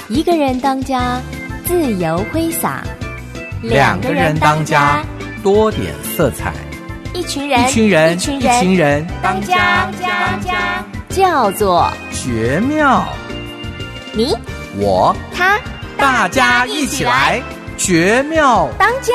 一个人当家，自由挥洒； 两个人当家，多点色彩； 一群人当家， 叫做绝妙。 你我他大家一起来绝妙当家。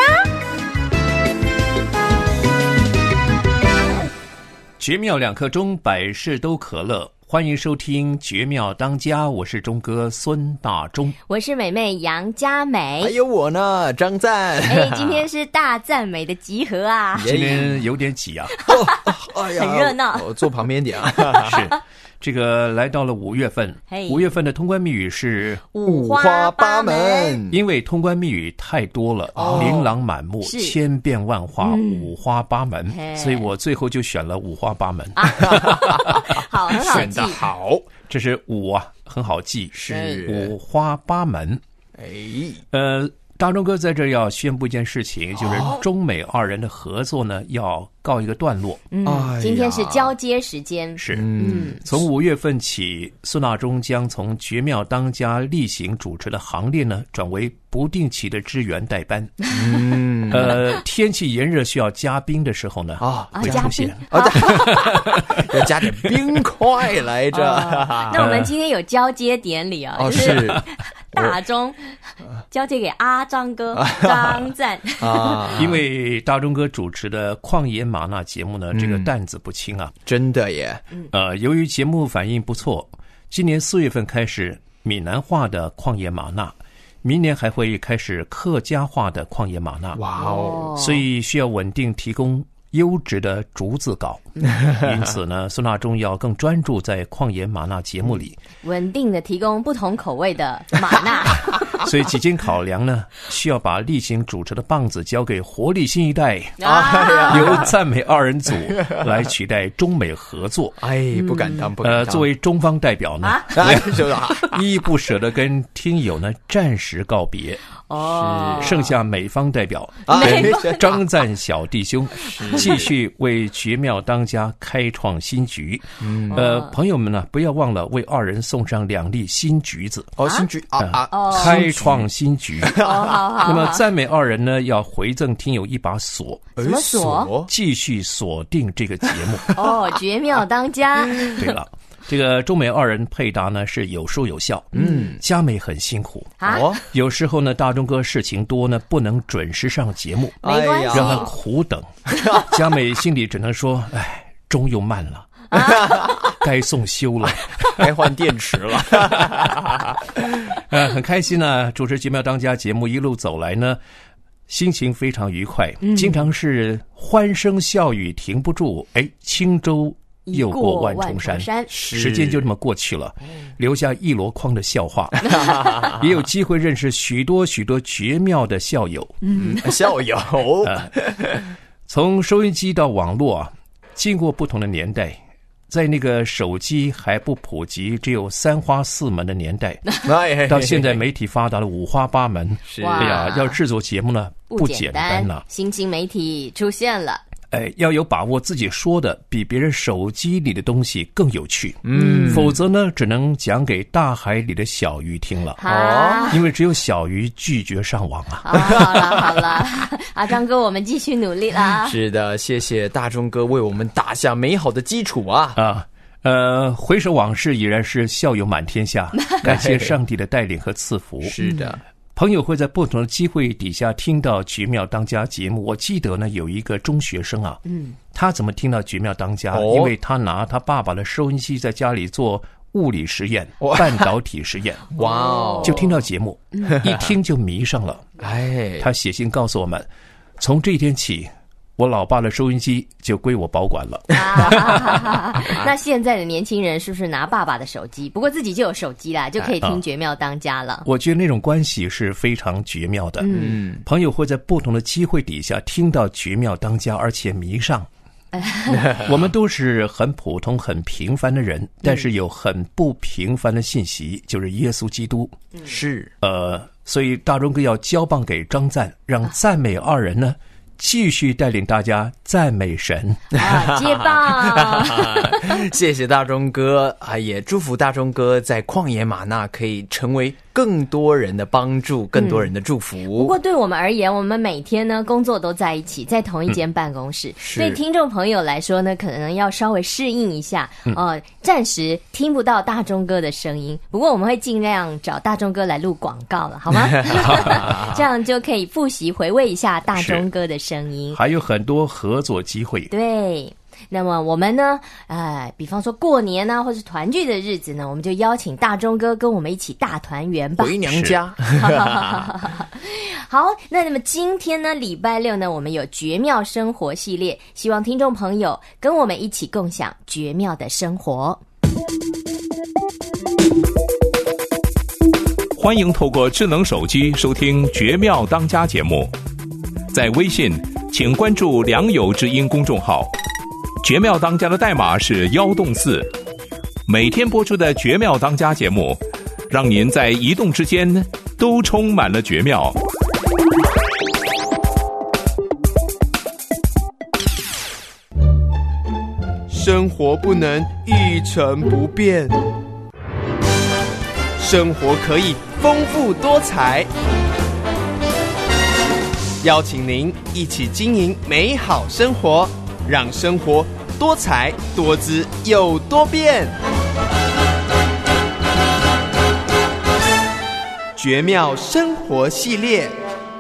绝妙2刻钟，百事都可乐。欢迎收听绝妙当家，我是钟哥孙大中， 我是美妹杨佳美， 还有我呢张赞。 今天是大赞美的集合啊， 今天有点挤啊， 哎呀， 很热闹， 我坐旁边点啊。 是这个来到了5月份，5月份的通关密语是五花八门， 因为通关密语太多了，琳琅满目，千变万化，五花八门，所以我最后就选了五花八门。 好，很好记， 选得好， 这是5啊，很好记， 是五花八门。大中哥在这要宣布一件事情，就是中美2人的合作呢要告一个段落。 今天是交接时间， 是从5月份起，孙大中将从绝妙当家例行主持的行列呢转为不定期的支援代班。天气炎热需要加冰的时候呢会出现， 要加点冰块来着。 那我们今天有交接典礼啊， 是大中交接给阿张哥张赞因为大中哥主持的旷野玛纳节目呢，这个担子不轻啊， 真的耶。 由于节目反应不错，今年4月份开始闽南话的旷野玛纳，明年还会开始客家话的旷野玛纳。 哇哦！ 所以需要稳定提供优质的逐字稿，因此呢，孙大中要更专注在旷野玛纳节目里， 稳定的提供不同口味的玛纳。 所以几经考量呢，需要把例行主持的棒子交给活力新一代，由赞美2人组来取代中美合作。 不敢当，不敢当。 作为中方代表呢，依依不舍地跟听友呢暂时告别。剩下美方代表张赞小弟兄继续为绝妙当家开创新局。朋友们呢，不要忘了为2人送上2粒新橘子。 新局开创新局。那么赞美2人呢，要回赠听友一把锁。 什么锁？ 继续锁定这个节目。 绝妙当家。 对了。这个中美2人配搭呢是有说有笑，佳美很辛苦有时候呢大中哥事情多呢不能准时上节目， 没关系， 让他苦等。佳美心里只能说，钟又慢了，该送修了， 该换电池了。 很开心呢，主持绝妙当家节目一路走来呢，心情非常愉快，经常是欢声笑语停不住。轻舟又过万重山，时间就这么过去了，留下一箩筐的笑话，也有机会认识许多绝妙的校友。 校友， 从收音机到网络啊，经过不同的年代，在那个手机还不普及，只有3花4门的年代，到现在媒体发达了5花8门，要制作节目呢不简单了。 新兴媒体出现了。 要有把握自己说的比别人手机里的东西更有趣，否则呢，只能讲给大海里的小鱼听了。因为只有小鱼拒绝上网啊。 好了，阿张哥，我们继续努力啦。 是的，谢谢大中哥为我们打下美好的基础啊。 回首往事，已然是笑友满天下，感谢上帝的带领和赐福。 是的。 朋友会在不同的机会底下听到绝妙当家节目。我记得呢，有一个中学生啊，他怎么听到绝妙当家？因为他拿他爸爸的收音机在家里做物理实验、半导体实验，就听到节目，一听就迷上了。他写信告诉我们，从这一天起，我老爸的收音机就归我保管了。 那现在的年轻人是不是拿爸爸的手机？不过自己就有手机啦，就可以听绝妙当家了。 我觉得那种关系是非常绝妙的。朋友会在不同的机会底下听到绝妙当家，而且迷上。我们都是很普通很平凡的人，但是有很不平凡的信息，就是耶稣基督。 是所以大中哥要交棒给张赞，让赞美2人呢继续带领大家赞美神。 接棒。 谢谢大中哥也祝福大中哥在旷野玛纳可以成为更多人的帮助，更多人的祝福。 不过对我们而言，我们每天呢工作都在一起，在同一间办公室，对听众朋友来说呢，可能要稍微适应一下，暂时听不到大钟哥的声音。不过我们会尽量找大钟哥来录广告了，好吗？这样就可以复习回味一下大钟哥的声音， 还有很多合作机会。 对。那么我们呢比方说过年啊或是团聚的日子呢，我们就邀请大钟哥跟我们一起大团圆吧， 回娘家。 好，那么今天呢礼拜六呢，我们有绝妙生活系列，希望听众朋友跟我们一起共享绝妙的生活。 欢迎透过智能手机收听绝妙当家节目，在微信请关注良友之音公众号，绝妙当家的代码是164，每天播出的绝妙当家节目，让您在移动之间都充满了绝妙。 生活不能一成不变，生活可以丰富多彩。邀请您一起经营美好生活，让生活多彩多姿又多变。绝妙生活系列，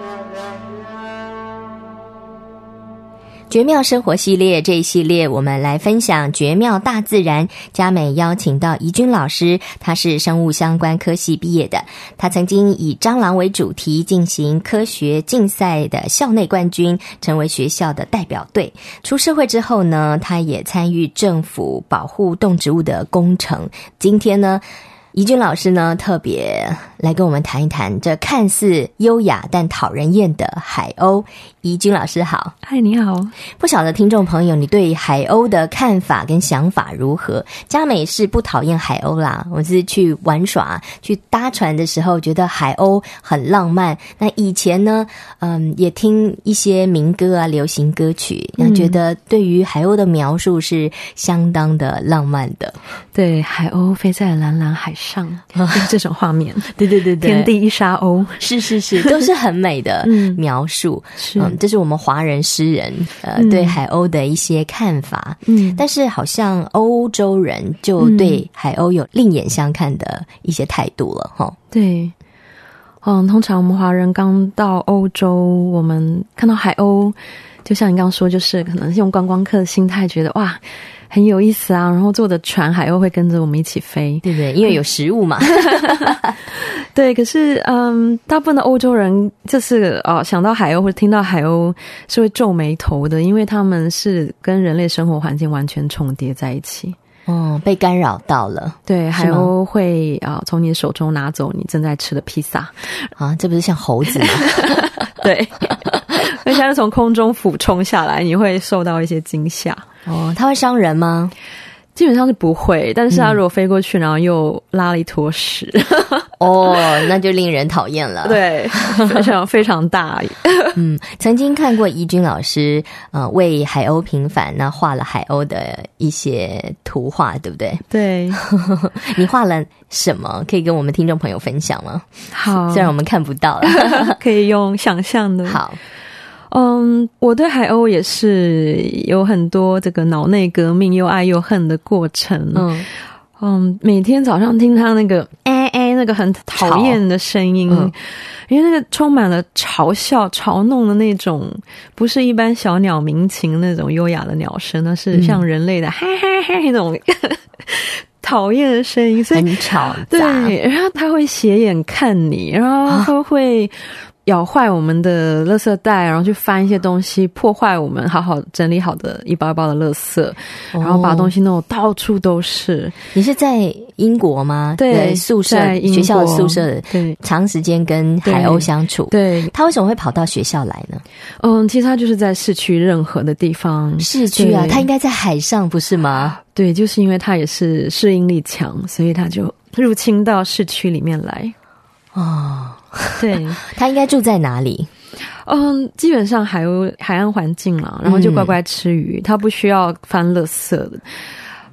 绝妙生活系列，这一系列我们来分享绝妙大自然。嘉美邀请到怡君老师，他是生物相关科系毕业的，他曾经以蟑螂为主题进行科学竞赛的校内冠军，成为学校的代表队。出社会之后呢，他也参与政府保护动植物的工程。今天呢，怡君老师呢特别来跟我们谈一谈这看似优雅但讨人厌的海鸥。怡君老师好。 嗨，你好。 不晓得听众朋友你对海鸥的看法跟想法如何？嘉美是不讨厌海鸥啦，我是去玩耍去搭船的时候觉得海鸥很浪漫。那以前呢也听一些民歌啊流行歌曲，那觉得对于海鸥的描述是相当的浪漫的。 对，海鸥飞在蓝蓝海上，就是这种画面。 对对对对， 天地一沙鸥， 是都是很美的描述。 是这是我们华人诗人对海鸥的一些看法。但是好像欧洲人就对海鸥有另眼相看的一些态度了齁。 对，通常我们华人刚到欧洲，我们看到海鸥，就像你刚刚说，就是可能是用观光客的心态，觉得哇很有意思啊，然后坐的船海鸥会跟着我们一起飞， 对对，因为有食物嘛。 对，可是大部分的欧洲人就是想到海鸥或者听到海鸥是会皱眉头的，因为他们是跟人类生活环境完全重叠在一起。 被干扰到了。 对，海鸥会从你手中拿走你正在吃的披萨啊，这不是像猴子吗？ 对，而且它是从空中俯冲下来，你会受到一些惊吓。 它会伤人吗？ 基本上是不会，但是它如果飞过去然后又拉了一坨屎那就令人讨厌了。 对，非常非常大。 曾经看过怡君老师为海鸥平反，那画了海鸥的一些图画，对不对？ 对。 你画了什么？可以跟我们听众朋友分享吗？ 好， 虽然我们看不到了。 可以用想象的。 好。 我对海鸥也是有很多这个脑内革命又爱又恨的过程。每天早上听他那个那个很讨厌的声音，因为那个充满了嘲笑嘲弄的那种，不是一般小鸟鸣禽那种优雅的鸟声，那是像人类的嘿嘿嘿那种讨厌的声音，所以很吵杂。 对，然后他会斜眼看你，然后他会咬坏我们的垃圾袋，然后去翻一些东西，破坏我们好好整理好的一包一包的垃圾，然后把东西弄到处都是。你是在英国吗？ 对， 宿舍学校的宿舍，对，长时间跟海鸥相处。 对， 他为什么会跑到学校来呢？ 其实他就是在市区任何的地方。 市区啊，他应该在海上不是吗？ 对，就是因为他也是适应力强，所以他就入侵到市区里面来。对， 他应该住在哪里？ 基本上海岸环境啦，然后就乖乖吃鱼，他不需要翻垃圾的。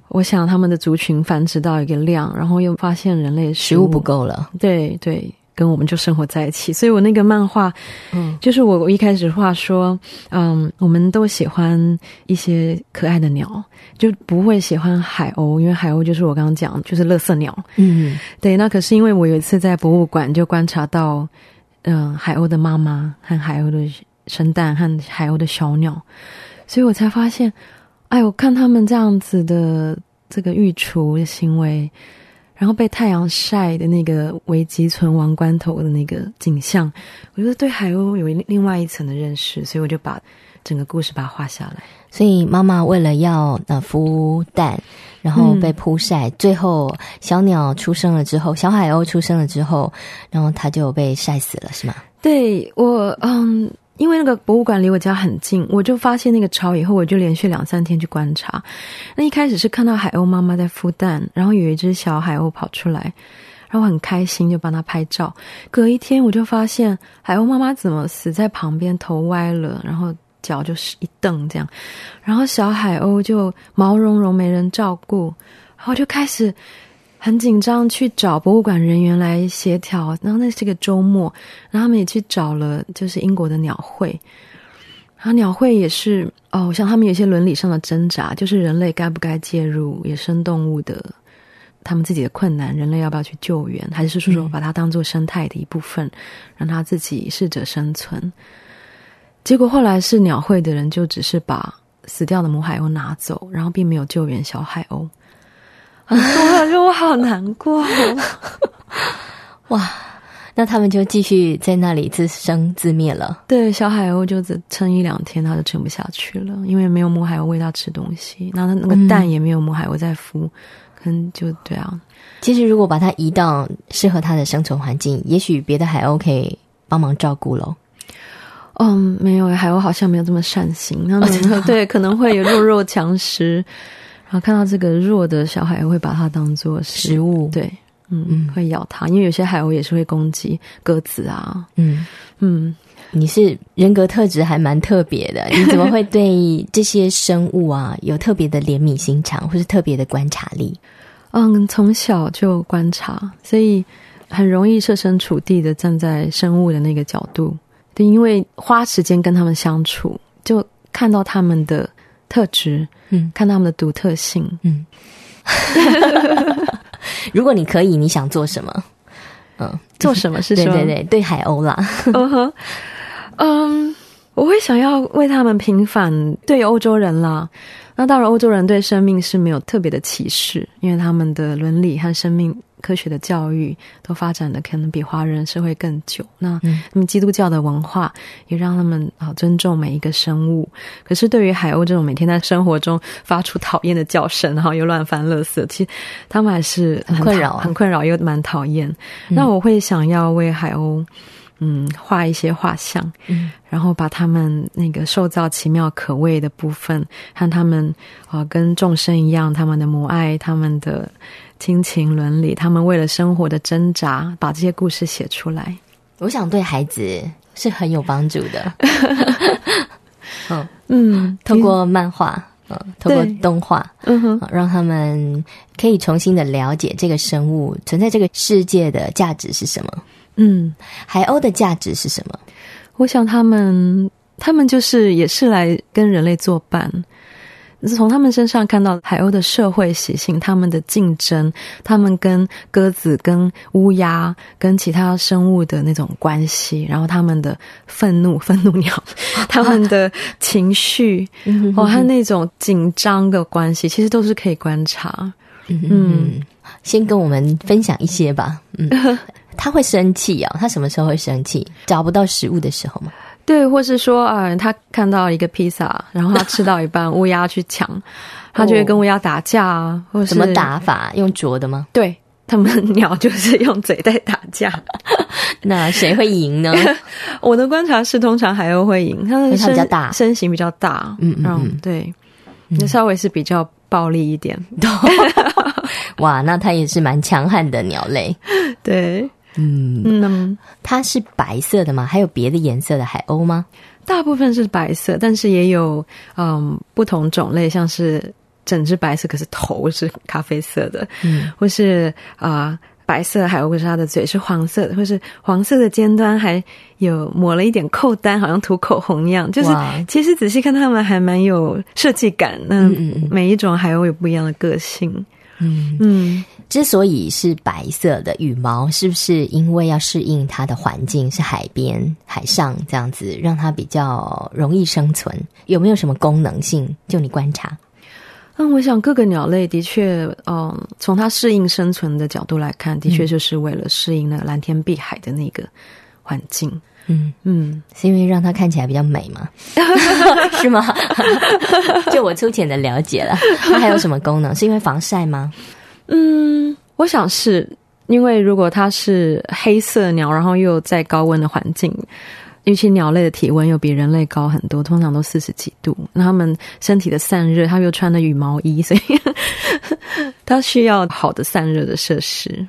我想他们的族群繁殖到一个量，然后又发现人类食物不够了， 对对，跟我们就生活在一起。所以我那个漫画就是我一开始画说我们都喜欢一些可爱的鸟，就不会喜欢海鸥，因为海鸥就是我刚刚讲就是垃圾鸟。对，那可是因为我有一次在博物馆就观察到海鸥的妈妈和海鸥的生蛋和海鸥的小鸟，所以我才发现我看他们这样子的这个育雏的行为，然后被太阳晒的那个危急存亡关头的那个景象，我觉得对海鸥有另外一层的认识，所以我就把整个故事把它画下来。 所以妈妈为了要孵蛋，然后被曝晒，最后小鸟出生了之后，小海鸥出生了之后，然后它就被晒死了，是吗？ 对，我因为那个博物馆离我家很近，我就发现那个巢以后，我就连续2-3天去观察。那一开始是看到海鸥妈妈在孵蛋，然后有一只小海鸥跑出来，然后我很开心就帮它拍照。隔一天我就发现海鸥妈妈怎么死在旁边，头歪了，然后脚就是一蹬这样，然后小海鸥就毛茸茸没人照顾，然后就开始很紧张去找博物馆人员来协调，然后那是个周末，然后他们也去找了就是英国的鸟会，然后鸟会也是像他们有一些伦理上的挣扎，就是人类该不该介入野生动物的他们自己的困难，人类要不要去救援，还是说把它当作生态的一部分，让它自己适者生存。结果后来是鸟会的人就只是把死掉的母海鸥拿走，然后并没有救援小海鸥。我好难过哇，那他们就继续在那里自生自灭了。 对，小海鸥就只撑1-2天它就撑不下去了，因为没有母海鸥喂它吃东西，那个蛋也没有母海鸥在孵，可能就对啊。 其实如果把它移到适合它的生存环境，也许别的海鸥可以帮忙照顾咯。 没有，海鸥好像没有这么善心，他们对可能会有弱强食，然后看到这个弱的小海鸥会把它当作食物， 对，会咬它，因为有些海鸥也是会攻击鸽子啊。 你是人格特质还蛮特别的，你怎么会对这些生物啊有特别的怜悯心肠，或是特别的观察力？ 从小就观察，所以很容易设身处地的站在生物的那个角度。对，因为花时间跟他们相处，就看到他们的特质，看到他们的独特性。 如果你可以，你想做什么？ 做什么是说？ 对海鸥啦。 我会想要为他们平反。对欧洲人啦，那当然欧洲人对生命是没有特别的歧视，因为他们的伦理和生命科学的教育都发展的可能比华人社会更久。那他们基督教的文化也让他们尊重每一个生物。可是对于海鸥这种每天在生活中发出讨厌的叫声，然后又乱翻垃圾，其实他们还是很困扰又蛮讨厌。那我会想要为海鸥画一些画像，然后把他们那个受造奇妙可畏的部分和他们跟众生一样，他们的母爱，他们的亲情伦理，他们为了生活的挣扎，把这些故事写出来。 我想对孩子是很有帮助的。透过漫画，透过动画，让他们可以重新的了解这个生物存在这个世界的价值是什么。海鸥的价值是什么？ 我想他们就是也是来跟人类作伴，从他们身上看到海鸥的社会习性，他们的竞争，他们跟鸽子跟乌鸦跟其他生物的那种关系，然后他们的愤怒鸟他们的情绪和那种紧张的关系，其实都是可以观察。 先跟我们分享一些吧。他会生气他什么时候会生气？找不到食物的时候吗？ 对，或是说他看到一个披萨，然后他吃到一半乌鸦去抢，他就会跟乌鸦打架啊。或是怎么打法？用啄的吗？ 对，他们鸟就是用嘴在打架。 那谁会赢呢？ 我的观察是通常海鸥会赢，它的比较大， 身形比较大。对，那稍微是比较暴力一点。 哇，那它也是蛮强悍的鸟类。 对。 它是白色的吗？还有别的颜色的海鸥吗？ 大部分是白色，但是也有不同种类，像是整只白色，可是头是咖啡色的，或是白色的海鸥，可是它的嘴是黄色的，或是黄色的尖端还有抹了一点扣单，好像涂口红一样。就是其实仔细看，它们还蛮有设计感。那每一种海鸥有不一样的个性。 之所以是白色的羽毛，是不是因为要适应它的环境，是海边、海上这样子，让它比较容易生存？有没有什么功能性？就你观察？ 我想各个鸟类的确，从它适应生存的角度来看，的确就是为了适应那个蓝天碧海的那个环境。 是因为让它看起来比较美吗？是吗？就我粗浅的了解了，它还有什么功能？是因为防晒吗？ 我想是因为如果它是黑色鸟，然后又在高温的环境，尤其鸟类的体温又比人类高很多，通常都40几度，那它们身体的散热，它又穿的羽毛衣，所以它需要好的散热的设施。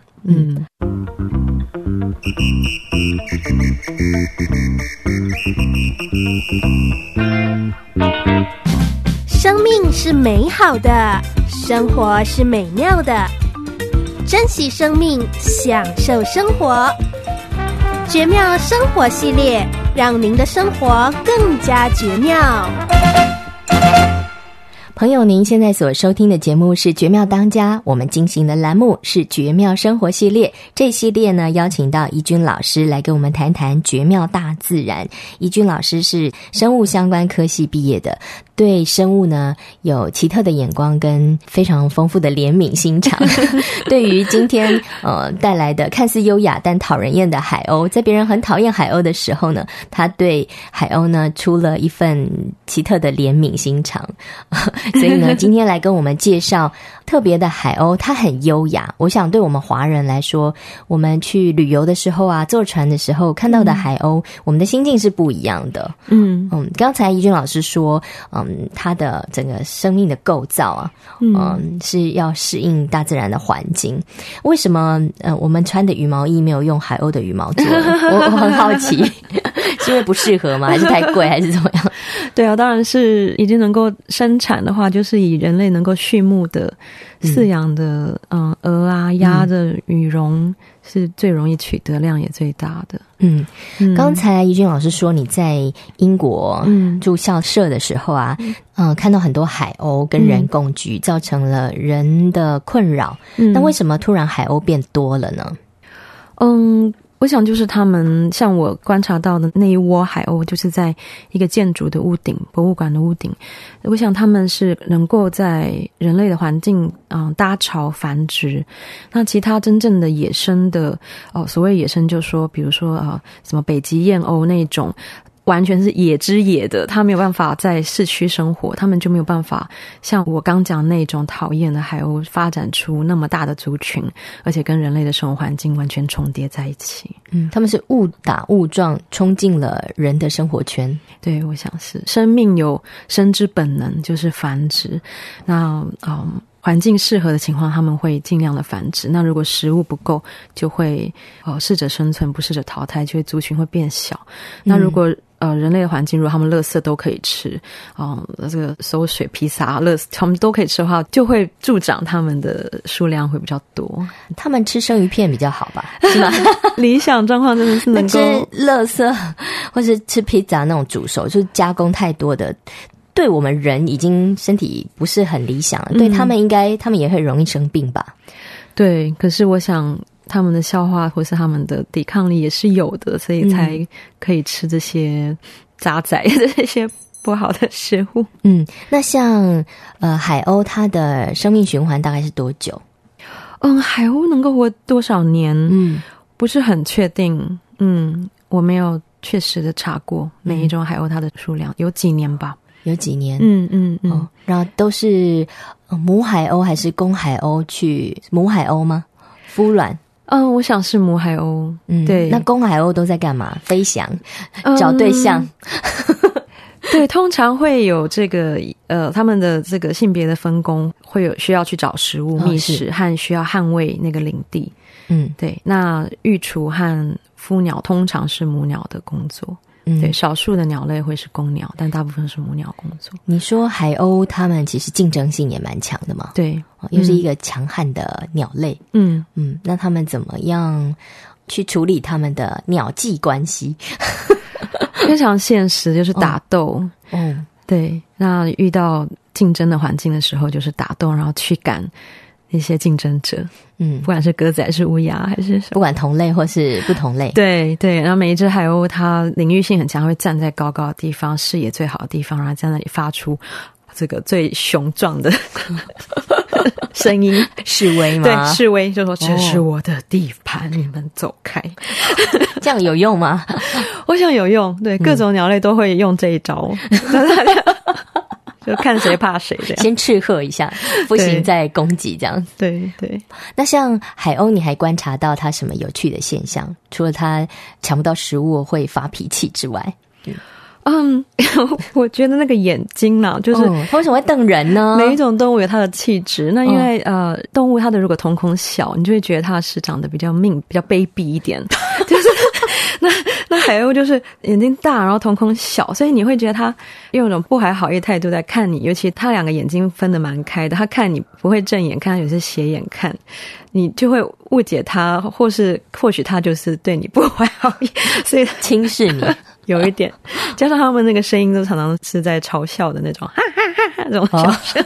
生命是美好的，生活是美妙的，珍惜生命，享受生活。绝妙生活系列，让您的生活更加绝妙。 朋友，您现在所收听的节目是绝妙当家，我们进行的栏目是绝妙生活系列。这系列呢，邀请到怡君老师来跟我们谈谈绝妙大自然。怡君老师是生物相关科系毕业的，对生物呢有奇特的眼光跟非常丰富的怜悯心肠。对于今天带来的看似优雅但讨人厌的海鸥，在别人很讨厌海鸥的时候呢，他对海鸥呢出了一份奇特的怜悯心肠。所以呢，今天来跟我们介绍特别的海鸥，它很优雅。我想对我们华人来说，我们去旅游的时候啊，坐船的时候看到的海鸥，我们的心境是不一样的。刚才怡君老师说，它的整个生命的构造啊，是要适应大自然的环境。为什么我们穿的羽毛衣没有用海鸥的羽毛做？我很好奇，是因为不适合吗？还是太贵，还是怎么样？ 对啊，当然是已经能够生产的话，就是以人类能够畜牧的饲养的鹅啊、鸭的羽绒是最容易取得，量也最大的。 刚才怡君老师说你在英国住校舍的时候啊，看到很多海鸥跟人共居，造成了人的困扰。那为什么突然海鸥变多了呢？ 我想就是他们像我观察到的那一窝海鸥，就是在一个建筑的屋顶，博物馆的屋顶。我想他们是能够在人类的环境搭巢繁殖。那其他真正的野生的所谓野生，就说比如说什么北极燕鸥那种完全是野之野的，它没有办法在市区生活，他们就没有办法像我刚讲那种讨厌的海鸥发展出那么大的族群，而且跟人类的生活环境完全重叠在一起。 他们是误打误撞冲进了人的生活圈。 对，我想是生命有生之本能，就是繁殖。那环境适合的情况，他们会尽量的繁殖。那如果食物不够，就会适者生存，不适者淘汰，就会族群会变小。那如果人类的环境，如果他们垃圾都可以吃，这个馊水、披萨、垃圾他们都可以吃的话，就会助长他们的数量会比较多。 他们吃生鱼片比较好吧？是吗？ 理想状况真的是能够吃垃圾，或是吃披萨那种煮熟，就是加工太多的。对我们人已经身体不是很理想了，对他们他们也会容易生病吧？ 对，可是我想他们的消化或是他们的抵抗力也是有的，所以才可以吃这些杂仔这些不好的食物。 那像海鸥它的生命循环大概是多久？ 海鸥能够活多少年？不是很确定。我没有确实的查过每一种海鸥它的数量，有几年吧。 有几年？然后都是母海鸥还是公海鸥去？母海鸥吗？孵卵？ 我想是母海鸥。对。 那公海鸥都在干嘛？飞翔，找对象。 对，通常会有这个他们的这个性别的分工，会有需要去找食物觅食和需要捍卫那个领地。对。那育雏和孵鸟通常是母鸟的工作。 对，少数的鸟类会是公鸟，但大部分是母鸟工作。 你说海鸥它们其实竞争性也蛮强的嘛？ 对， 又是一个强悍的鸟类。那他们怎么样去处理他们的鸟际关系？ 非常现实，就是打斗。对，那遇到竞争的环境的时候，就是打斗，然后驱赶那些竞争者。不管是鸽子还是乌鸦还是什么， 不管同类或是不同类。 对对，然后每一只海鸥它领域性很强，会站在高高的地方，视野最好的地方，然后在那里发出这个最雄壮的声音， 示威吗？ 对，示威，就说这是我的地盘，你们走开。 这样有用吗？ 我想有用，对，各种鸟类都会用这一招。就看谁怕谁这样， 先斥喝一下，不行再攻击这样子。 对对。 那像海鸥，你还观察到它什么有趣的现象？除了它抢不到食物会发脾气之外， 我觉得那个眼睛呢，就是它为什么会瞪人呢？ 每一种动物有它的气质。那因为动物它的如果瞳孔小，你就会觉得它是长得比较命、比较卑鄙一点。就是那海鸥就是眼睛大，然后瞳孔小，所以你会觉得它用一种不怀好意态度在看你。尤其它两个眼睛分得蛮开的，它看你不会正眼看，有些斜眼看，你就会误解它，或许它就是对你不怀好意，所以轻视你。 有一点，加上他们那个声音都常常是在嘲笑的那种，哈哈哈哈这种笑声。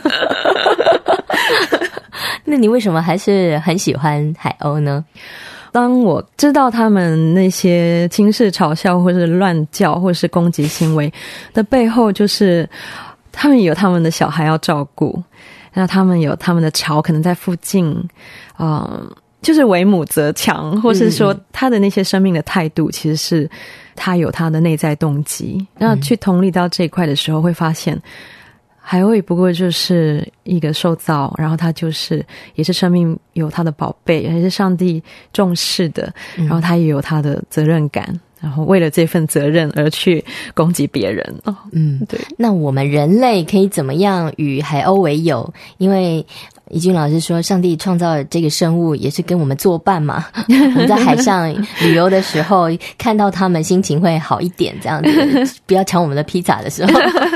那你为什么还是很喜欢海鸥呢？ 当我知道他们那些轻视、嘲笑，或是乱叫，或是攻击行为的背后，就是他们有他们的小孩要照顾，那他们有他们的巢可能在附近，就是为母则强，或是说他的那些生命的态度，其实是他有他的内在动机。那去同理到这一块的时候，会发现海鸥也不过就是一个受造，然后他就是也是生命有他的宝贝，也是上帝重视的，然后他也有他的责任感，然后为了这份责任而去攻击别人。对。 那我们人类可以怎么样与海鸥为友？因为怡君老师说，上帝创造这个生物也是跟我们作伴嘛。我们在海上旅游的时候，看到他们心情会好一点，这样子，不要抢我们的披萨的时候。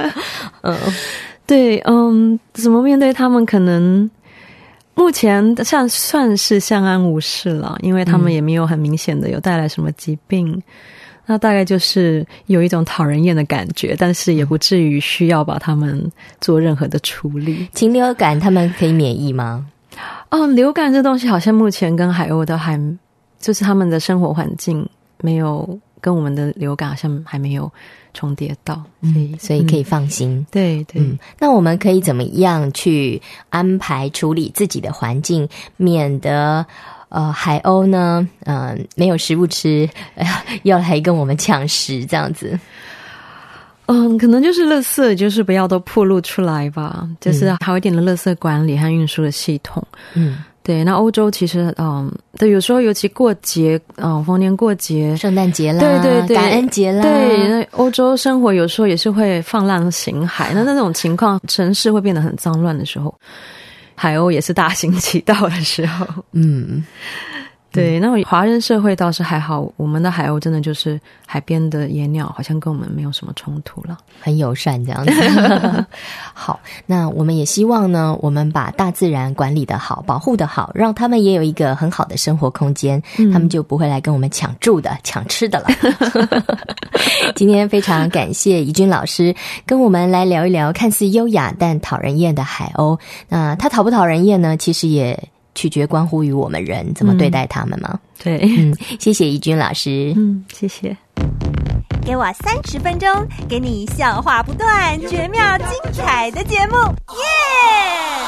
对，怎么面对他们？可能目前算是相安无事了，因为他们也没有很明显的有带来什么疾病。那大概就是有一种讨人厌的感觉，但是也不至于需要把他们做任何的处理。 禽流感他们可以免疫吗？ 流感这东西好像目前跟海鸥都还，就是他们的生活环境没有跟我们的流感好像还没有重叠到， 所以可以放心。 对对。 那我们可以怎么样去安排处理自己的环境，免得海鸥呢没有食物吃，要来跟我们抢食这样子？ 可能就是垃圾，就是不要都暴露出来吧，就是好一点的垃圾管理和运输的系统。对，那欧洲其实对，有时候尤其过节逢年过节， 圣诞节啦， 对， 感恩节啦， 对，那欧洲生活有时候也是会放浪形骸，那种情况城市会变得很脏乱的时候，海鸥也是大行其道的时候。对，那华人社会倒是还好，我们的海鸥真的就是海边的野鸟，好像跟我们没有什么冲突了， 很友善这样子。好，那我们也希望呢，我们把大自然管理得好，保护得好，让他们也有一个很好的生活空间，他们就不会来跟我们抢住的、抢吃的了。今天非常感谢怡君老师跟我们来聊一聊看似优雅但讨人厌的海鸥。那它讨不讨人厌呢？其实也取决关乎于我们人怎么对待他们嘛。 对， 谢谢怡君老师。 谢谢。 给我30分钟，给你笑话不断、绝妙精彩的节目，耶！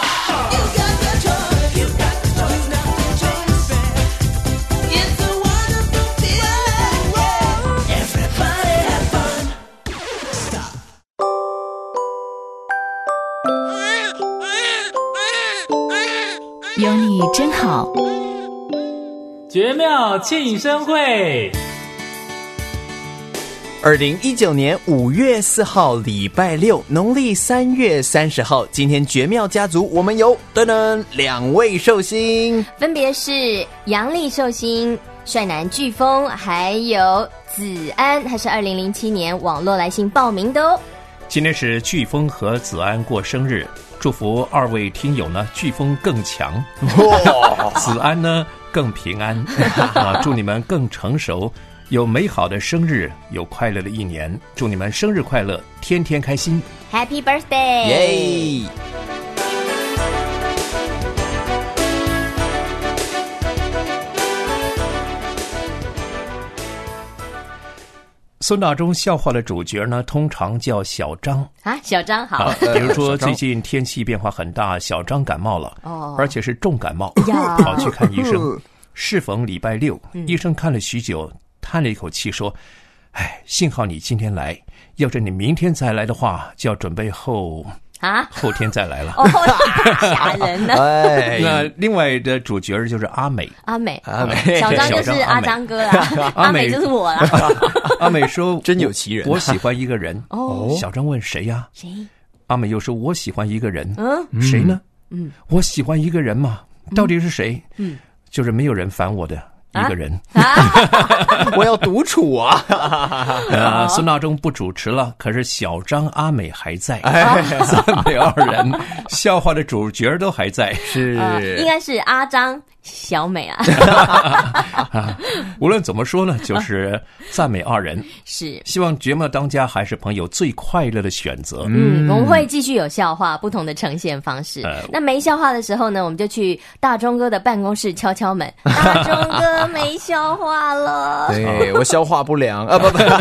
有你真好。 绝妙庆生会 ，2019年5月4号礼拜六，农历3月30号，今天绝妙家族我们有2位寿星， 分别是阳历寿星帅男飓风，还有子安，他是2007年网络来信报名的哦。 今天是飓风和子安过生日，祝福二位听友呢，飓风更强，子安呢更平安啊！祝你们更成熟，有美好的生日，有快乐的一年。祝你们生日快乐，天天开心 ！Happy birthday！ 耶！ 孙大中笑话的主角呢，通常叫小张啊，小张好。 比如说最近天气变化很大，小张感冒了，而且是重感冒，跑去看医生。适逢礼拜六，医生看了许久，叹了一口气说：“哎，幸好你今天来，要是你明天再来的话，就要准备后天再来了。” 吓人呢。 那另外的主角就是阿美， 小张就是阿张哥啦，阿美就是我啦。 阿美说：“ 真有其人， 我喜欢一个人。”小张问：“谁呀？” 谁？ 阿美又说：“我喜欢一个人。”谁呢？我喜欢一个人嘛，到底是谁？就是没有人烦我的一个人。 我要独处啊！ 孙大中不主持了，可是小张、阿美还在，赞美二人，笑话的主角都还在， 是应该是阿张、小美啊。 无论怎么说呢，就是赞美二人。 是希望绝妙当家还是朋友最快乐的选择。 我们会继续有笑话，不同的呈现方式。那没笑话的时候呢，我们就去大中哥的办公室敲敲门。大中哥没笑话了， 对我消化不良啊！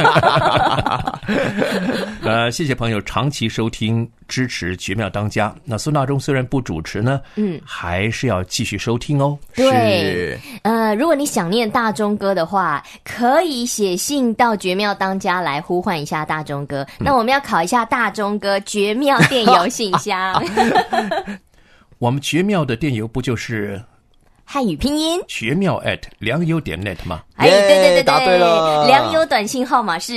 不， 谢谢朋友长期收听支持绝妙当家。那孙大中虽然不主持呢，还是要继续收听哦。 对，如果你想念大中哥的话，可以写信到绝妙当家来呼唤一下大中哥。那我们要考一下大中哥绝妙电邮信箱。 我们绝妙的电邮不就是汉语拼音绝妙良友.net 吗？ 对， 答对了。 良友短信号码是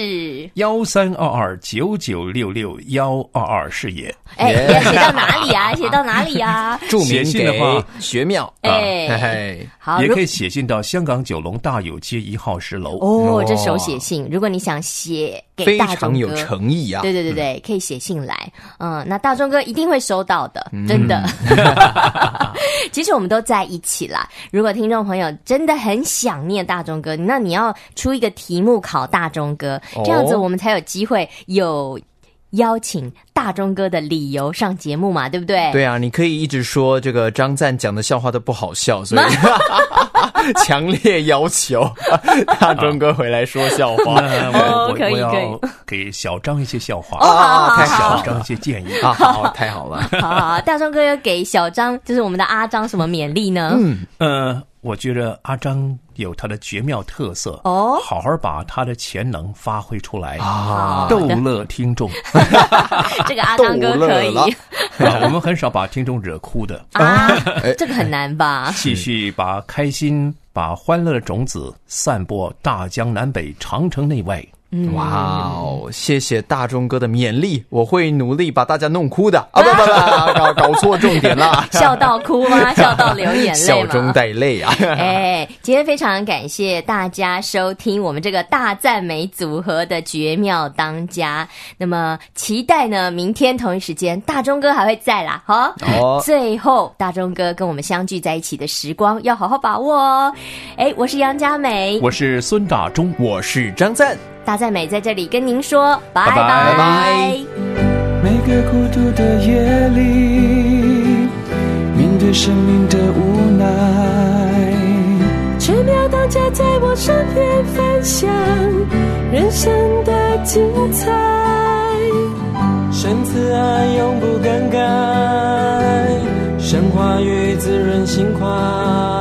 1322996122是也。 写到哪里啊？写到哪里啊？ 注明给学妙。 好， 也可以写信到香港九龙大有街1号10楼。 这手写信，如果你想写给大中哥， 非常有诚意啊。 对，可以写信来。那大中哥一定会收到的，真的。其实我们都在一起啦。如果听众朋友真的很想念大中哥，那你要出一个题目考大中哥，这样子我们才有机会有邀请大中哥的理由上节目嘛，对不对？ 对啊，你可以一直说这个张赞讲的笑话都不好笑，所以强烈要求大中哥回来说笑话。 可以要给小张一些笑话小张一些建议好，太好了。 好，大中哥要给小张，就是我们的阿张什么勉励呢？ 我觉得阿张有他的绝妙特色好好把他的潜能发挥出来逗乐听众。 这个阿张哥可以。 我们很少把听众惹哭的这个很难吧？ 继续把开心、把欢乐的种子散播大江南北、长城内外。 哇哦！谢谢大中哥的勉励，我会努力把大家弄哭的。搞错重点了。 笑到哭吗？笑到流眼泪吗？ 笑中带泪啊！ 今天非常感谢大家收听我们这个大赞美组合的绝妙当家。那么期待呢，明天同一时间大中哥还会在啦。最后大中哥跟我们相聚在一起的时光要好好把握哦。我是杨佳美， 我是孙大中， 我是张赞。 大赞美在这里跟您说拜拜。 拜拜。 每个孤独的夜里，面对生命的无奈， 绝妙当家在我身边分享人生的精彩。 神慈爱永不更改，神话语滋润心怀。